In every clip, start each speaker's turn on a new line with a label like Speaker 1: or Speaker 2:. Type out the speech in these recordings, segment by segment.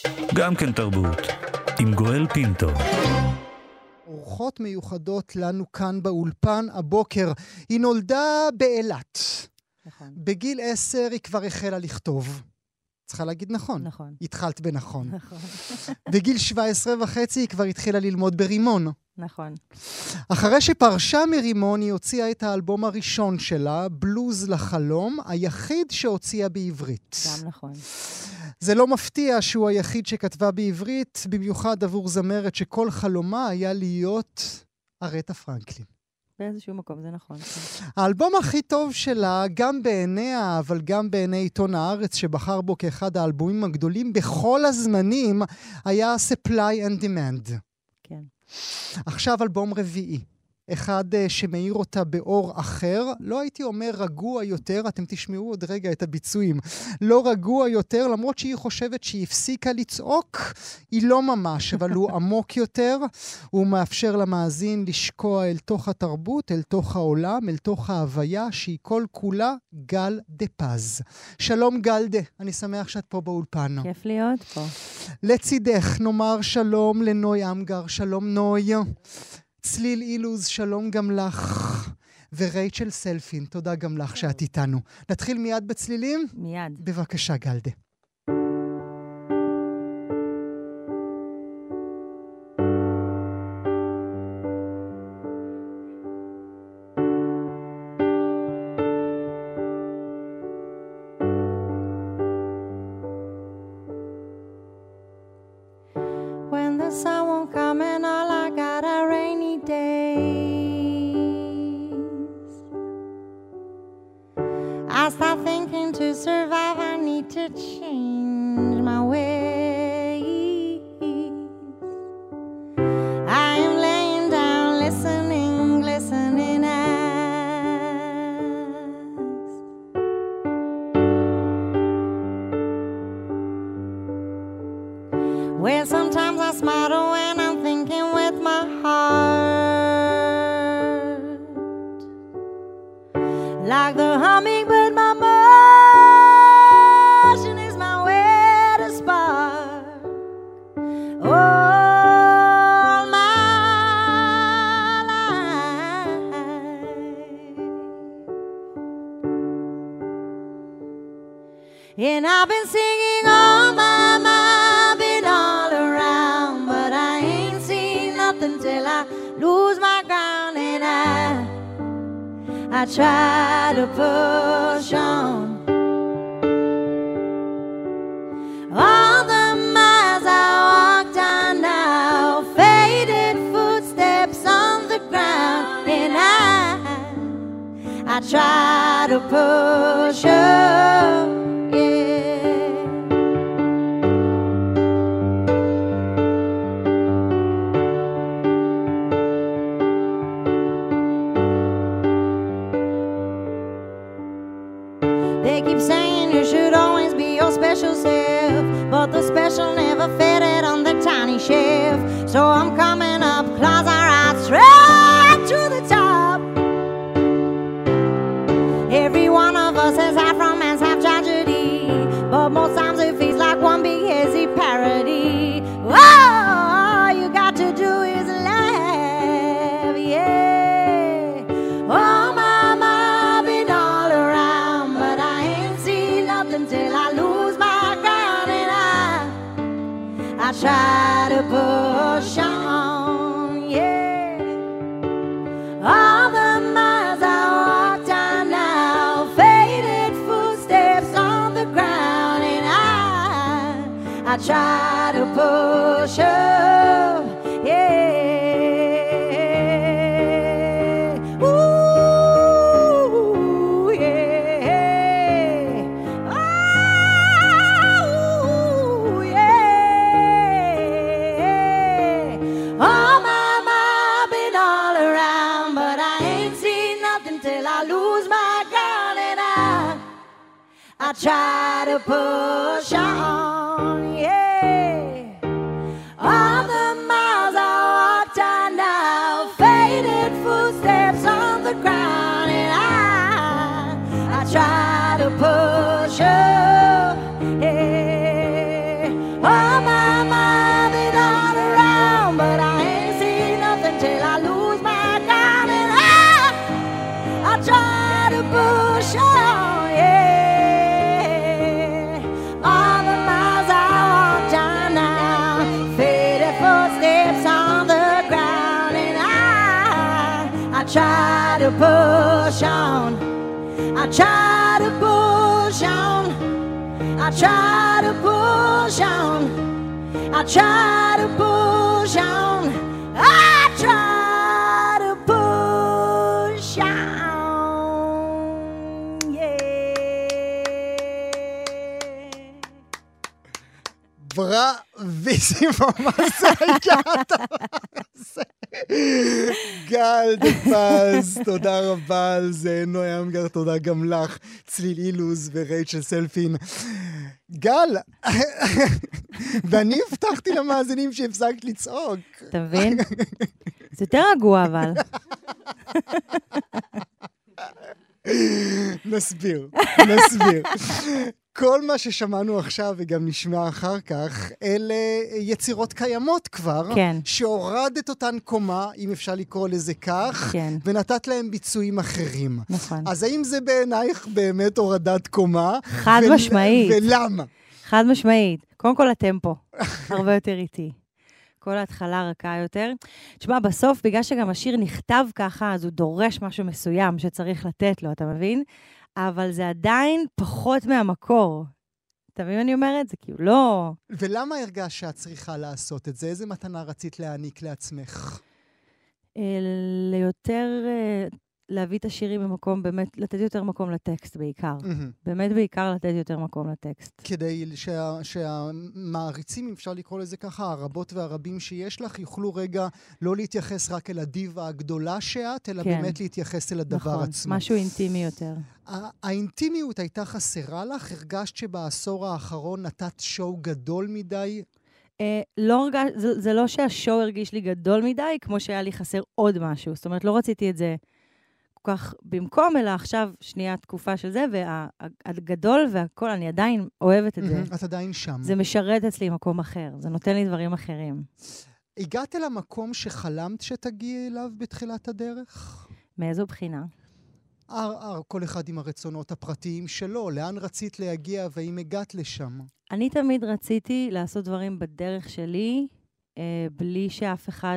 Speaker 1: גם כן תרבות, עם גואל פינטו.
Speaker 2: אורחות מיוחדות לנו כאן באולפן הבוקר. היא נולדה באילת.
Speaker 3: נכון.
Speaker 2: בגיל 10 היא כבר החלה לכתוב. צריכה להגיד נכון.
Speaker 3: נכון.
Speaker 2: התחלת בנכון.
Speaker 3: נכון.
Speaker 2: בגיל 17.5 היא כבר התחילה ללמוד ברימון.
Speaker 3: נכון.
Speaker 2: אחרי שפרשה מרימון היא הוציאה את האלבום הראשון שלה, בלוז לחלום, היחיד שהוציאה בעברית.
Speaker 3: גם נכון.
Speaker 2: זה לא מפתיע שהוא היחיד שכתבה בעברית, במיוחד עבור זמרת שכל חלומה היה להיות ארתה פרנקלין.
Speaker 3: באיזשהו מקום, זה נכון.
Speaker 2: האלבום הכי טוב שלה, גם בעיניה, אבל גם בעיני עיתון הארץ, שבחר בו כאחד האלבומים הגדולים בכל הזמנים, היה Supply and Demand.
Speaker 3: כן.
Speaker 2: עכשיו אלבום רביעי. אחד שמאיר אותה באור אחר, לא הייתי אומר רגוע יותר, אתם תשמעו עוד רגע את הביצועים, לא רגוע יותר, למרות שהיא חושבת שהיא הפסיקה לצעוק, היא לא ממש, אבל הוא עמוק יותר, הוא מאפשר למאזין לשקוע אל תוך התרבות, אל תוך העולם, אל תוך ההוויה, שהיא כל כולה גל דה פז. שלום גלדה, אני שמח שאת פה באולפן.
Speaker 3: כיף להיות פה.
Speaker 2: לצידך נאמר שלום לנוי אמגר, שלום נוי. צליל אילוז, שלום גם לך. ורייצ'ל סלפין, תודה גם לך שאת איתנו. נתחיל מיד בצלילים?
Speaker 3: מיד.
Speaker 2: בבקשה, גלדה.
Speaker 3: When the sun won't come and all I got are rainy days, I start thinking to survive I need to change my ways. I am laying down listening, glistening eyes. Well, sometimes I smile when I'm thinking with my heart, like the hummingbird, my motion is my way to spark all my life. And I've been singing all my mind, been all around, but I ain't seen nothing till I lose my ground. And I try to push on. All the miles I walked on now, faded footsteps on the ground. And I try to push up, yeah. They keep saying you should always be your special self, but the special never fitted on the tiny shelf. So I'm coming up, claws are out, straight to the top. Every one of us has half romance, half tragedy, but most times it feels like one big hazy parody. All you got to do is laugh, yeah. Oh, mama, been all around, but I ain't seen nothing till I lose my ground. And I try to push on, yeah. All the miles I walked on now, faded footsteps on the ground. And I try to push up, yeah. Ooh, yeah. Oh, yeah. Oh, mama, been all around, but I ain't seen nothing till I lose my ground. And I try to push on, yeah. All the miles I walked on now, faded footsteps on the ground. And I try to push up, yeah. Oh, my, been all around, but I ain't seen nothing till I lose my ground. And I try to push on, yeah. All the miles I walk down now, faded footsteps on the ground. And I try to push on. I try to push on. I try to push on. I try to push on. I try to push on. Yeah.
Speaker 2: Bravísimo, מה זה היה הדבר הזה? גל דה פז, תודה רבה על זה. נועה אמגר, תודה גם לך. צליל אילוז ורייצ'ל סלפין. גל, ואני הבטחתי למאזינים שהפסקת לצעוק.
Speaker 3: אתה מבין? זה יותר רגוע, אבל.
Speaker 2: נסביר. כל מה ששמענו עכשיו וגם נשמע אחר כך, אלה יצירות קיימות כבר,
Speaker 3: כן.
Speaker 2: שהורדת אותן קומה, אם אפשר לקרוא לזה כך,
Speaker 3: כן.
Speaker 2: ונתת להם ביצועים אחרים.
Speaker 3: נכון.
Speaker 2: אז האם זה בעינייך באמת הורדת קומה?
Speaker 3: חד משמעית.
Speaker 2: ולמה?
Speaker 3: חד משמעית. קודם כל הטמפו, הרבה יותר איטי. כל ההתחלה רכה יותר. תשמע, בסוף, בגלל שגם השיר נכתב ככה, אז הוא דורש משהו מסוים שצריך לתת לו, אתה מבין? אבל זה עדיין פחות מהמקור. אתה מבין מה אני אומרת? זה כאילו לא...
Speaker 2: ולמה הרגשת שאת צריכה לעשות את זה? איזה מתנה רצית להעניק לעצמך?
Speaker 3: ליותר... להביא את השירים במקום, באמת, לתת יותר מקום לטקסט בעיקר. באמת בעיקר לתת יותר מקום לטקסט.
Speaker 2: כדי שהמעריצים, אם אפשר לקרוא לזה ככה, הרבות והרבים שיש לך, יוכלו רגע לא להתייחס רק אל הדיבה הגדולה שאת, אלא באמת להתייחס אל הדבר עצמו.
Speaker 3: נכון, משהו אינטימי יותר.
Speaker 2: האינטימיות הייתה חסרה לך? הרגשת שבעשור האחרון נתת שואו גדול מדי?
Speaker 3: זה לא שהשואו הרגיש לי גדול מדי, כמו שהיה לי חסר עוד משהו. זאת אומרת, לא רציתי את זה כל כך במקום, אלא עכשיו שנייה תקופה של זה, והגדול והכל, אני עדיין אוהבת את זה.
Speaker 2: את עדיין שם.
Speaker 3: זה משרת אצלי מקום אחר, זה נותן לי דברים אחרים.
Speaker 2: הגעת למקום שחלמת שתגיעי אליו בתחילת הדרך?
Speaker 3: מאיזו בחינה?
Speaker 2: כל אחד עם הרצונות הפרטיים שלו, לאן רצית להגיע והאם הגעת לשם?
Speaker 3: אני תמיד רציתי לעשות דברים בדרך שלי, בלי שאף אחד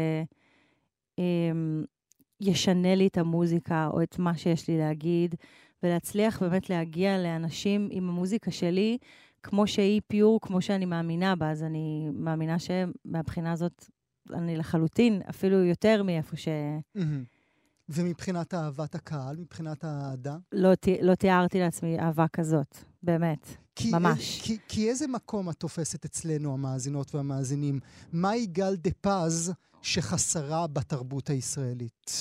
Speaker 3: ישנה לי את המוזיקה או את מה שיש לי להגיד, ולהצליח באמת להגיע לאנשים עם המוזיקה שלי, כמו שהיא פיור, כמו שאני מאמינה בה, אז אני מאמינה שמהבחינה הזאת אני לחלוטין, אפילו יותר מאיפה ש...
Speaker 2: ומבחינת אהבת הקהל, מבחינת האהדה?
Speaker 3: לא תיארתי לעצמי אהבה כזאת, באמת, ממש.
Speaker 2: כי איזה מקום את תופסת אצלנו, המאזינות והמאזינים? מהי גל דה פז שחסרה בתרבות הישראלית?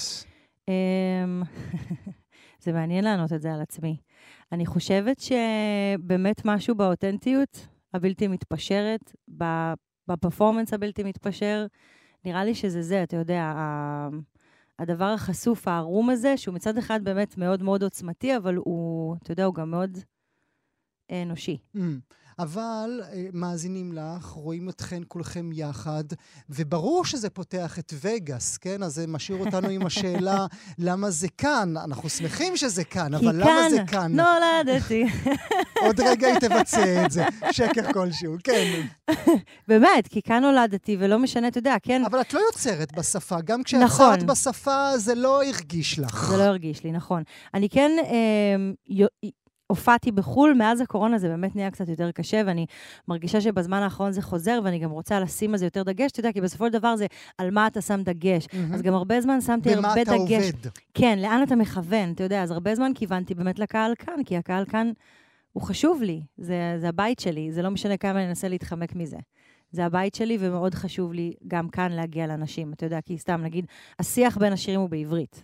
Speaker 3: זה מעניין לענות את זה על עצמי. אני חושבת שבאמת משהו באותנטיות הבלתי מתפשרת, בפרפורמנס הבלתי מתפשר, נראה לי שזה זה, אתה יודע, הדבר החשוף, הערום הזה, שהוא מצד אחד באמת מאוד מאוד עוצמתי, אבל הוא, אתה יודע, הוא גם מאוד אנושי.
Speaker 2: אבל מאזינים לך, רואים אתכן כולכם יחד, וברור שזה פותח את וגאס, כן? אז זה משאיר אותנו עם השאלה, למה זה כאן? אנחנו שמחים שזה כאן, אבל למה זה כאן?
Speaker 3: נולדתי.
Speaker 2: עוד רגע היא תבצע את זה, שקר כלשהו, כן.
Speaker 3: באמת, כי כאן נולדתי, ולא משנה, אתה יודע, כן.
Speaker 2: אבל את לא יוצרת בשפה, גם כשיצרת בשפה, זה לא הרגיש לך.
Speaker 3: זה לא הרגיש לי, נכון. אני כן... הופעתי בחול, מאז הקורונה זה באמת נהיה קצת יותר קשה, ואני מרגישה שבזמן האחרון זה חוזר, ואני גם רוצה לשים על זה יותר דגש, אתה יודע, כי בסופו של דבר זה על מה אתה שם דגש. אז גם הרבה זמן שמתי הרבה דגש.
Speaker 2: במה אתה עובד.
Speaker 3: כן, לאן אתה מכוון, אתה יודע, אז הרבה זמן כיוונתי באמת לקהל כאן, כי הקהל כאן הוא חשוב לי, זה הבית שלי, זה לא משנה כמה אני אנסה להתחמק מזה. זה הבית שלי, ומאוד חשוב לי גם כאן להגיע לאנשים, אתה יודע, כי סתם, נגיד, השיח בין השירים הוא בעברית.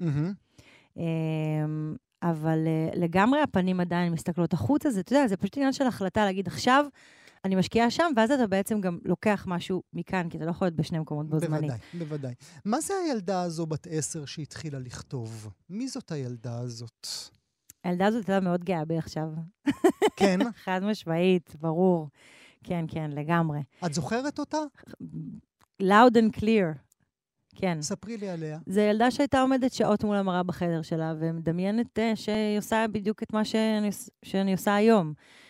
Speaker 3: אבל לגמרי הפנים עדיין מסתכלות החוץ הזה, אתה יודע, זה פשוט עניין של החלטה להגיד עכשיו, אני משקיעה שם, ואז אתה בעצם גם לוקח משהו מכאן, כי אתה לא יכול להיות בשני מקומות בו זמנית.
Speaker 2: בוודאי. מה זה הילדה הזו בת 10 שהתחילה לכתוב? מי זאת הילדה הזאת?
Speaker 3: הילדה הזאת הייתה מאוד גאה בי עכשיו.
Speaker 2: כן?
Speaker 3: חד משמעית, ברור. כן, כן, לגמרי.
Speaker 2: את זוכרת אותה?
Speaker 3: loud and clear. כן.
Speaker 2: ספרי לי עליה.
Speaker 3: זו ילדה שהייתה עומדת שעות מול המראה בחדר שלה, ומדמיינת שהיא עושה בדיוק את מה שאני עושה היום.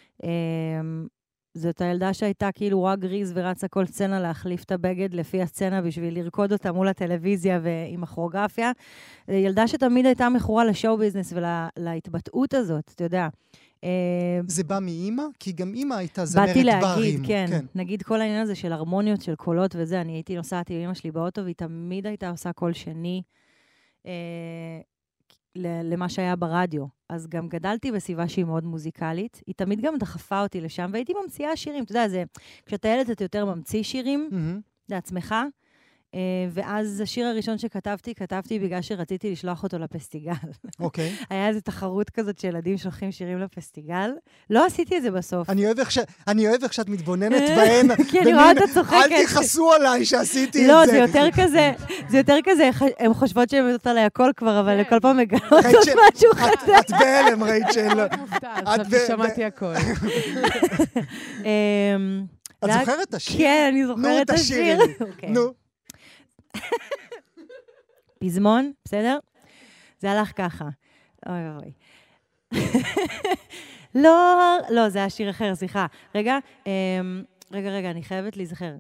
Speaker 3: זאת הילדה שהייתה כאילו רואה גריז ורצה כל סצנה להחליף את הבגד לפי הסצנה בשביל לרקוד אותה מול הטלוויזיה ועם הכוריאוגרפיה. ילדה שתמיד הייתה מכורה לשואו ביזנס ולהתבטאות הזאת, אתה יודע.
Speaker 2: זה בא מאמא? כי גם אמא הייתה זמרת
Speaker 3: באתי
Speaker 2: ברים.
Speaker 3: להגיד, כן. נגיד כל העניין הזה של הרמוניות, של קולות וזה, אני הייתי נוסעת עם אמא שלי באוטו, והיא תמיד הייתה עושה קול שני למה שהיה ברדיו. אז גם גדלתי בסביבה שהיא מאוד מוזיקלית. היא תמיד גם דחפה אותי לשם, והייתי ממציאה שירים. אתה יודע, כשאתה ילד אתה יותר ממציא שירים לעצמך, ואז השיר הראשון שכתבתי, כתבתי בגלל שרציתי לשלוח אותו לפסטיגל.
Speaker 2: אוקיי.
Speaker 3: היה איזו תחרות כזאת שילדים שולחים שירים לפסטיגל. לא עשיתי את זה בסוף.
Speaker 2: אני אוהב איך שאת מתבוננת בהן.
Speaker 3: כי אני רואה אותה צוחקת.
Speaker 2: אל תכעסו עליי שעשיתי את זה.
Speaker 3: לא, זה יותר כזה, הן חושבות שהן יודעות עליי הכל כבר, אבל כל פעם מגלות עוד משהו חדש.
Speaker 2: את בהלם, רייצ'ל.
Speaker 4: מאוד מופתעת, חשבתי שמעתי הכל.
Speaker 2: את זוכרת את השיר?
Speaker 3: כן, אני זוכרת את השיר.
Speaker 2: נו.
Speaker 3: פזמון, בסדר? זה הלך ככה. אוי אוי. לא, זה היה שיר אחר, סליחה. רגע, אני חייבת להיזכר.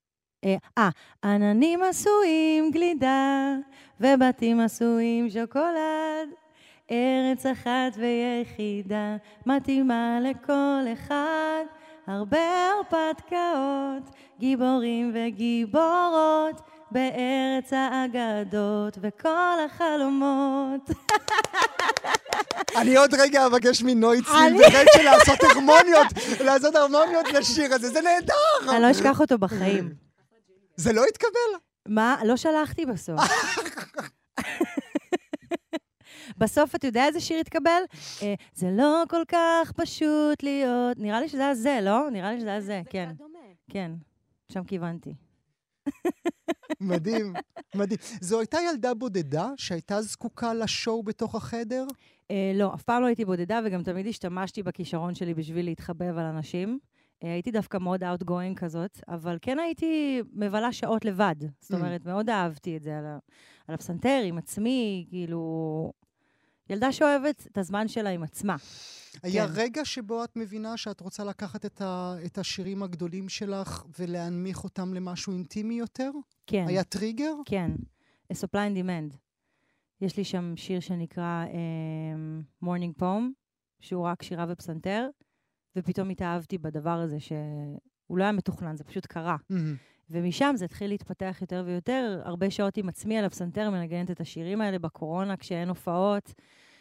Speaker 3: עננים עשויים גלידה, ובתים עשויים שוקולד, ארץ אחת ויחידה, מתאימה לכל אחד, הרבה הרפתקאות, גיבורים וגיבורות, בארץ האגדות וכל החלומות.
Speaker 2: אני עוד רגע אבקש מנוי צליל ורייצ'ל לעשות הרמוניות לשיר הזה, זה נהדר!
Speaker 3: אני לא אשכח אותו בחיים.
Speaker 2: זה לא התקבל?
Speaker 3: מה? לא שלחתי בסוף. בסוף אתה יודע איזה שיר התקבל? זה לא כל כך פשוט להיות... נראה לי שזה היה זה, לא? נראה לי שזה היה זה, כן. כן, שם כיוונתי.
Speaker 2: מדהים, מדהים. זו הייתה ילדה בודדה שהייתה זקוקה לשואו בתוך החדר?
Speaker 3: לא, אף פעם לא הייתי בודדה, וגם תמיד השתמשתי בכישרון שלי בשביל להתחבב על אנשים. הייתי דווקא מאוד outgoing כזאת, אבל כן הייתי מבלה שעות לבד. זאת אומרת, מאוד אהבתי את זה על הפסנתר, עם עצמי, כאילו... ילדה שאוהבת את הזמן שלה עם עצמה.
Speaker 2: היה רגע שבו את מבינה שאת רוצה לקחת את השירים הגדולים שלך ולהנמיך אותם למשהו אינטימי יותר?
Speaker 3: כן.
Speaker 2: היה טריגר?
Speaker 3: כן. Supply and Demand. יש לי שם שיר שנקרא Morning Poem, שהוא רק שירה ופסנתר, ופתאום התאהבתי בדבר הזה שהוא לא היה מתוכנן, זה פשוט קרה. ומשם זה התחיל להתפתח יותר ויותר, הרבה שעות עם עצמי על הפסנתר, מנגנת את השירים האלה בקורונה, כשאין הופעות,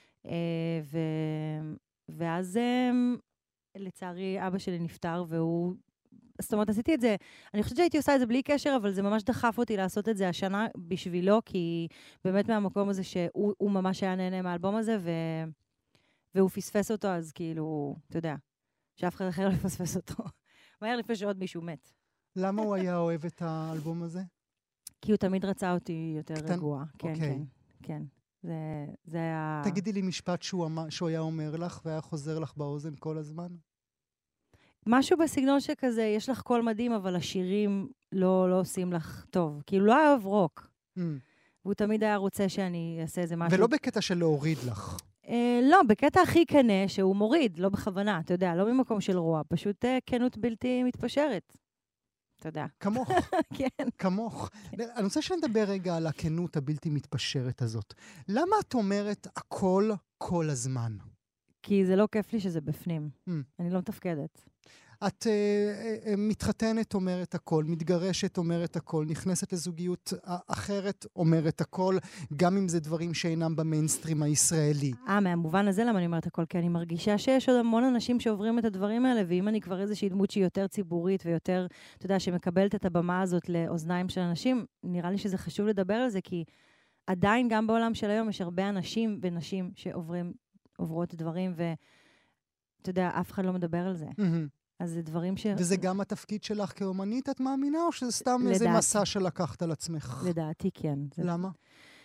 Speaker 3: ואז לצערי אבא שלי נפטר, והוא, זאת אומרת, עשיתי את זה, אני חושבת שהייתי עושה את זה בלי קשר, אבל זה ממש דחף אותי לעשות את זה השנה בשבילו, כי באמת מהמקום הזה שהוא ממש היה נהנה מהאלבום הזה, והוא פספס אותו, אז כאילו, אתה יודע, שאף אחד אחר לא פספס אותו. מהר לפני שעוד מישהו מת.
Speaker 2: למה הוא היה אוהב את האלבום הזה?
Speaker 3: כי הוא תמיד רצה אותי יותר רגוע. כן,
Speaker 2: אוקיי.
Speaker 3: כן, כן. זה היה...
Speaker 2: תגידי לי משפט שהוא היה אומר לך והיה חוזר לך באוזן כל הזמן?
Speaker 3: משהו בסגנון שכזה, יש לך קול מדהים, אבל השירים לא עושים לך טוב. כאילו לא אוהב רוק. והוא תמיד היה רוצה שאני אעשה איזה משהו.
Speaker 2: ולא בקטע של להוריד לך.
Speaker 3: לא, בקטע הכי כנה שהוא מוריד, לא בכוונה, אתה יודע, לא ממקום של רוע, פשוט כנות בלתי מתפשרת. אתה יודע.
Speaker 2: כמוך.
Speaker 3: כן.
Speaker 2: כמוך. אני רוצה שנדבר רגע על הכנות הבלתי מתפשרת הזאת. למה את אומרת הכל כל הזמן?
Speaker 3: כי זה לא כיף לי שזה בפנים. אני לא מתפקדת.
Speaker 2: את מתחתנת אומרת הכל, מתגרשת אומרת הכל, נכנסת לזוגיות אחרת אומרת הכל, גם אם זה דברים שאינם במיינסטרים הישראלי.
Speaker 3: מהמובן הזה למה אני אומרת הכל? כי אני מרגישה שיש עוד המון אנשים שעוברים את הדברים האלה, ואם אני כבר איזושהי דמות שהיא יותר ציבורית ויותר, אתה יודע, שמקבלת את הבמה הזאת לאוזניים של אנשים, נראה לי שזה חשוב לדבר על זה, כי עדיין גם בעולם של היום יש הרבה אנשים ונשים שעוברות דברים, ואתה יודע, אף אחד לא מדבר על זה. אז זה דברים
Speaker 2: וזה גם התפקיד שלך כאומנית, את מאמינה? או שזה סתם איזה מסע שלקחת על עצמך?
Speaker 3: לדעתי, כן.
Speaker 2: למה?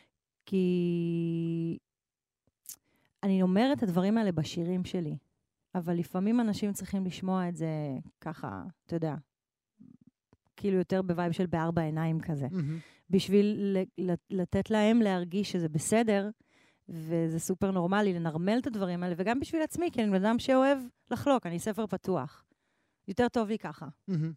Speaker 3: כי אני אומרת את הדברים האלה בשירים שלי.
Speaker 4: אבל לפעמים אנשים צריכים לשמוע את זה ככה, אתה יודע, כאילו יותר בווייב של בארבע עיניים כזה. בשביל לתת להם להרגיש שזה בסדר, וזה סופר נורמלי לנרמל את הדברים האלה, וגם בשביל עצמי, כי אני אדם שאוהב לחלוק, אני ספר פתוח. יותר טוב לי ככה.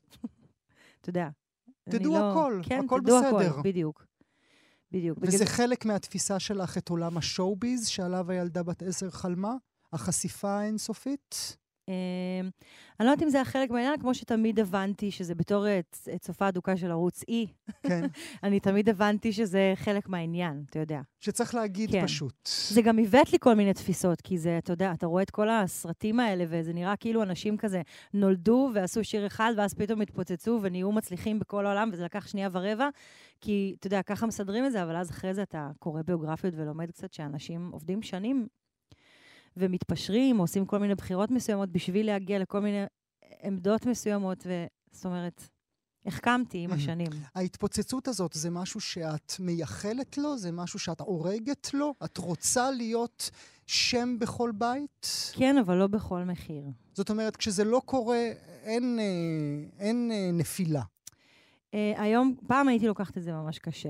Speaker 4: אתה יודע.
Speaker 2: תדעו הכל,
Speaker 4: כן,
Speaker 2: הכל
Speaker 4: תדעו
Speaker 2: בסדר.
Speaker 4: הכל, בדיוק. בדיוק.
Speaker 2: וזה חלק מהתפיסה שלך את עולם השואו-ביז, שעליו הילדה בת 10 חלמה? החשיפה האינסופית?
Speaker 4: אני לא יודעת אם זה החלק מהעניין, כמו שתמיד הבנתי שזה בתור צופה אדוקה של ערוץ E.
Speaker 2: כן.
Speaker 4: אני תמיד הבנתי שזה חלק מהעניין, אתה יודע.
Speaker 2: שצריך להגיד פשוט.
Speaker 4: זה גם הבאת לי כל מיני תפיסות, כי זה, אתה יודע, אתה רואה את כל הסרטים האלה, וזה נראה כאילו אנשים כזה נולדו ועשו שיר אחד, ואז פתאום התפוצצו ונהיו מצליחים בכל העולם, וזה לקח שנייה ורבע, כי, אתה יודע, ככה מסדרים את זה, אבל אז אחרי זה אתה קורא ביוגרפיות ולומד קצת שאנשים עובדים שנים, ומתפשרים, עושים כל מיני בחירות מסוימות בשביל להגיע לכל מיני עמדות מסוימות, וזאת אומרת, החכמתי עם השנים.
Speaker 2: ההתפוצצות הזאת זה משהו שאת מייחלת לו? זה משהו שאת הורגת לו? את רוצה להיות שם בכל בית?
Speaker 4: כן, אבל לא בכל מחיר.
Speaker 2: זאת אומרת, כשזה לא קורה, אין נפילה.
Speaker 4: היום, פעם הייתי לוקחת את זה ממש קשה,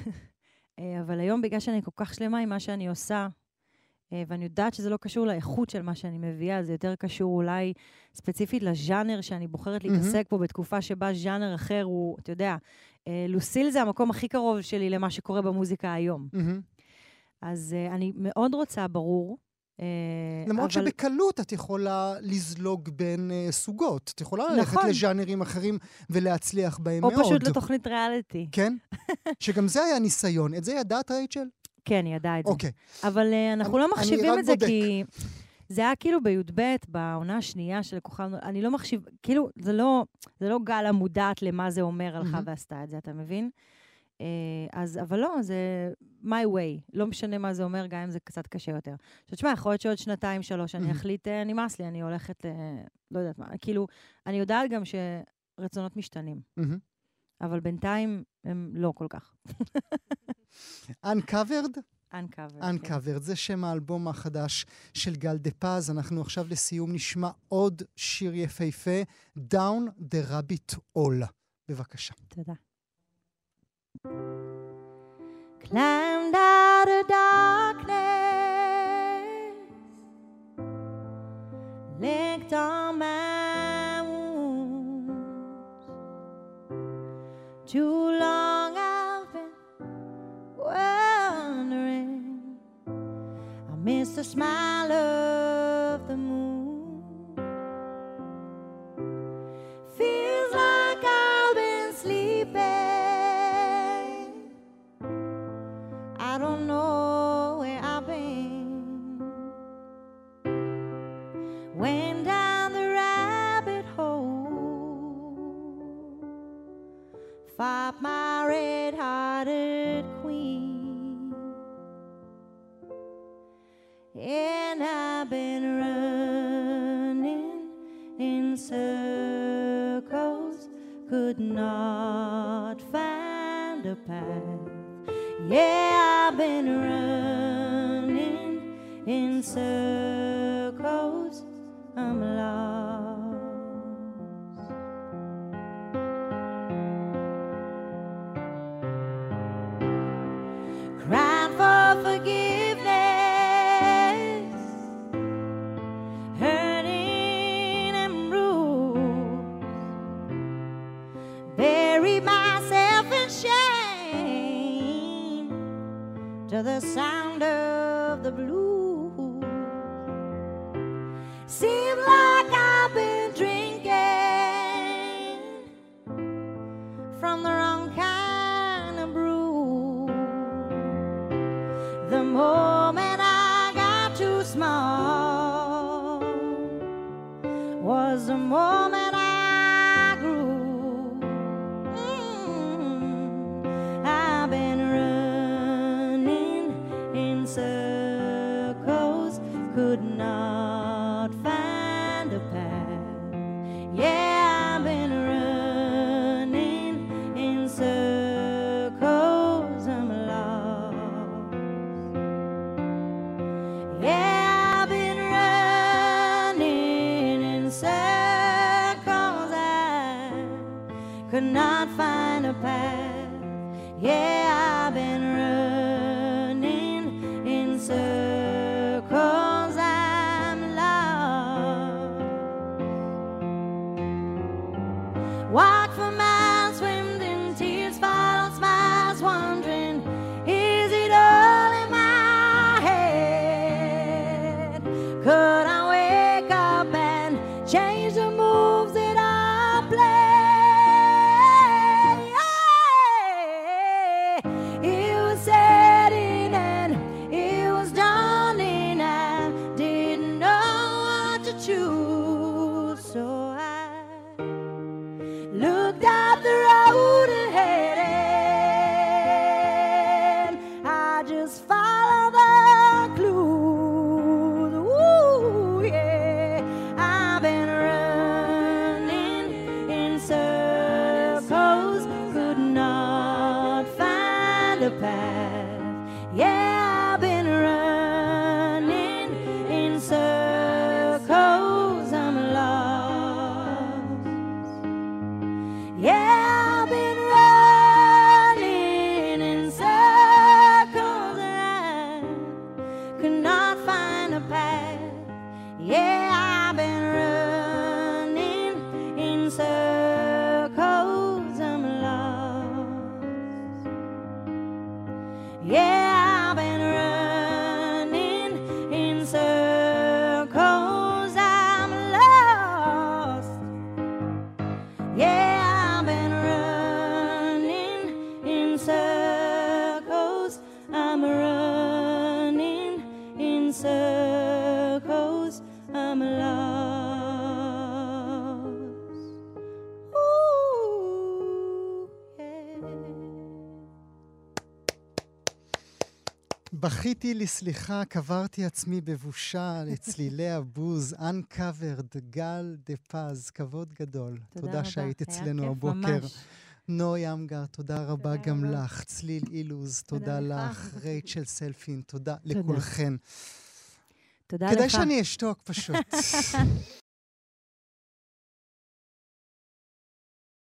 Speaker 4: אבל היום בגלל שאני כל כך שלמה עם מה שאני עושה, ואני יודעת שזה לא קשור לאיכות של מה שאני מביאה, זה יותר קשור אולי ספציפית לז'אנר שאני בוחרת להתעסק בו בתקופה שבה ז'אנר אחר הוא, אתה יודע, לוסיל זה המקום הכי קרוב שלי למה שקורה במוזיקה היום. אז אני מאוד רוצה, ברור.
Speaker 2: למרות שבקלות את יכולה לזלוג בין סוגות. את יכולה ללכת לז'אנרים אחרים ולהצליח בהם מאוד.
Speaker 4: או פשוט לתוכנית ריאליטי.
Speaker 2: כן? שגם זה היה ניסיון. את זה ידעת, רייצ'ל?
Speaker 4: כן, ידעה את זה.
Speaker 2: אוקיי.
Speaker 4: אבל אנחנו לא מחשיבים את זה כי זה היה כאילו בי"ב, בעונה השנייה של כוכב, אני לא מחשיב, כאילו זה לא גל המודעת למה זה אומר עליך ועשתה את זה, אתה מבין? אז, אבל לא, זה my way. לא משנה מה זה אומר, גם אם זה קצת קשה יותר. שתשמע, יכול להיות שעוד 2-3 אני אחליט, נמאס לי, אני הולכת לא יודעת מה. כאילו, אני יודעת גם שרצונות משתנים. אבל בינתיים הם לא כל כך.
Speaker 2: Uncovered?
Speaker 4: Uncovered.
Speaker 2: זה שם האלבום החדש של גל דה פז. אנחנו עכשיו לסיום נשמע עוד שיר יפהפה, Down the Rabbit Hole. בבקשה.
Speaker 4: תודה.
Speaker 3: Climbed out of darkness, licked on my wounds. Too long I've been wondering. I miss the smile of the moon. Feels like I've been sleeping. I don't know where I've been. Went down the rabbit hole, fought my red-hearted queen, and I've been running in circles, could not find a path. Yeah, I've been running in circles, I'm lost. Cried for forgiveness, hurting and bruised, buried myself in shame to the sound of the blues. Seems like I've been drinking from the wrong kind of brew. The moment I got too small was the moment I grew. I've been running in circles, could not find a path. Yeah, I've been running in not find a path. Yeah, I've been running in circles. I'm lost. Walk for miles, swimmed in tears, followed smiles, wondering, is it all in my head? Could I wake up and change the moves that I play? It was setting and it was dawning. I didn't know what to choose, so I looked up the road ahead and I just followed the clues. Ooh, yeah, I've been running in circles, could not find a path. Yeah, I've been running in circles, I'm lost. Yeah, I've been running in circles and I could not find a path. Yeah, I've been running in circles, I'm lost. Yeah, I've been running in circles, I'm lost. Yeah, I've been running in circles. I'm running in circles. I'm lost. Ooh, yeah.
Speaker 2: בכיתי לסליחה, קברתי עצמי בבושה לצלילי הבוז, Uncovered, גל דה פז, כבוד גדול.
Speaker 4: תודה
Speaker 2: תודה
Speaker 4: רבה.
Speaker 2: שהיית
Speaker 4: היה
Speaker 2: אצלנו
Speaker 4: כיף
Speaker 2: הבוקר.
Speaker 4: ממש.
Speaker 2: נוי אמגר, תודה רבה גם
Speaker 4: רבה.
Speaker 2: לך. צליל אילוז, תודה
Speaker 4: לך.
Speaker 2: לך. רייצ'ל סלפין, תודה לכולכן.
Speaker 4: תודה לך.
Speaker 2: כדאי שאני אשתוק פשוט.